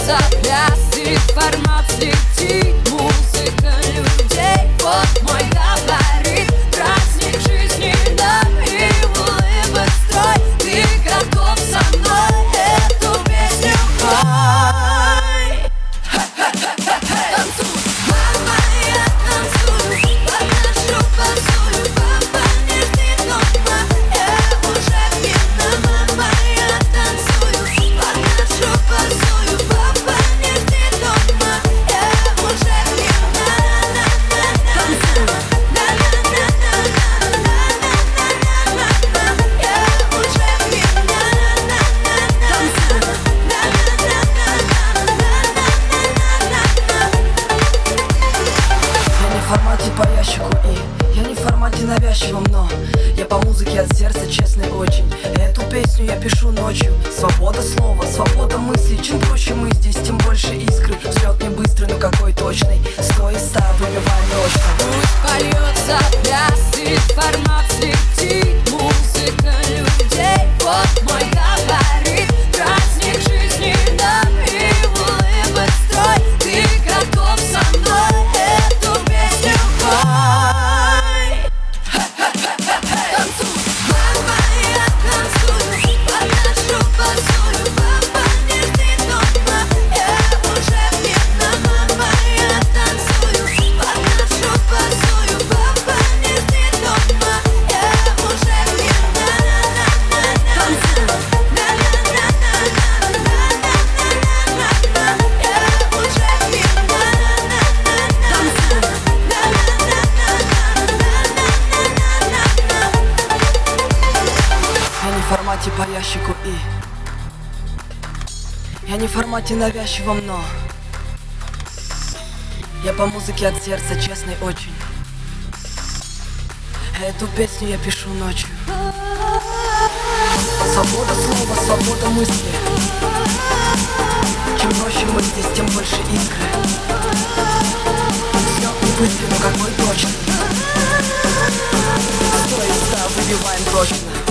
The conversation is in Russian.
польется пляс, информат слетит, музыка людей. Вот мой габарит, праздник жизни нам и улыбок строй. Ты готов со мной эту песню пой? Танцуй, мама, я танцую, подношу посую, папа не ждет дома, я уже пьяна. Мама, я танцую, подношу посую, папа не ждет дома, я уже пьяна. Танцуй, я уже пьяна. Танцуй, Я не в формате по ящику и я не в формате навязчивом, но я по музыке от сердца, честный очень. Эту песню я пишу ночью. Свобода слова, свобода мысли. Чем проще мы здесь, тем больше искры. Взлет не быстрый, но какой точный. 100 из 100 выбиваем точно. пусть польется пляс, информат слетит, музыка людей. Вот мой габарит, праздник жизни нам и улыбок строй. Ты готов со мной эту песню пой? Танцуй, мама, я танцую, подношу посую, папа не ждет дома, я уже пьяна. Мама, я танцую, подношу посую, папа не ждет дома, я уже пьяна. Танцуй, я уже пьяна. Танцуй, Я не в формате по ящику и я не в формате навязчивом, но я по музыке от сердца, честный очень. Эту песню я пишу ночью. Свобода слова, свобода мысли. Чем проще мы здесь, тем больше искры. Взлет не быстрый, но какой точный. 100 из 100 выбиваем точно.